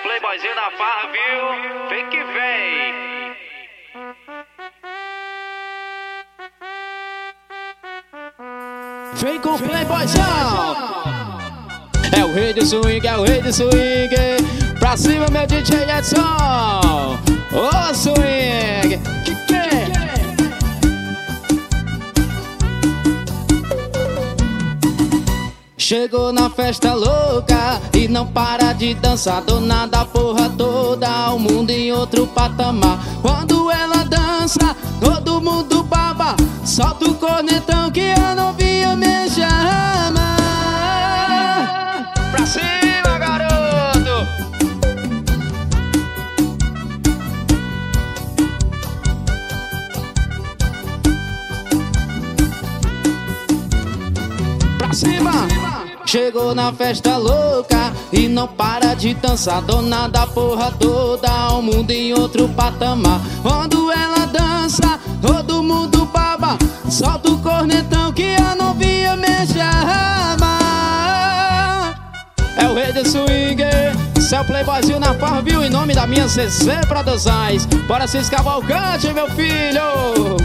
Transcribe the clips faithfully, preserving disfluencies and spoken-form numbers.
playboyzinho da farra, viu? Vem que vem. Vem com o playboyzão. É o rei do swing, é o rei do swing. Pra cima, meu D J Edson. Ô swing. Que que é? Chegou na festa louca e não para de dançar. Dona da porra toda, o mundo em outro patamar. Quando ela dança, todo mundo baba. Solta o cornetão que a novinha me chama. Pra cima, garoto. Pra cima. Chegou na festa louca e não para de dançar. Dona da porra toda, o mundo em outro patamar. Quando ela dança, todo mundo baba. Solta o cornetão que a novinha me chama. É o rei do swing, seu playboyzinho na farra, viu? Em nome da minha C C Produções. Bora se Cavalcante, meu filho.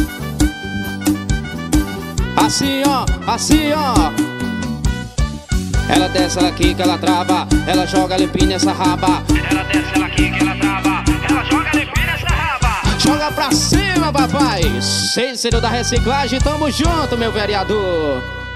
Assim ó, assim ó. Ela desce, ela quica, ela trava. Ela joga, ela empina essa raba. Ela desce, ela quica, ela trava. Ela joga, ela empina essa raba. Joga pra cima, papai. Cícero da reciclagem, tamo junto, meu vereador.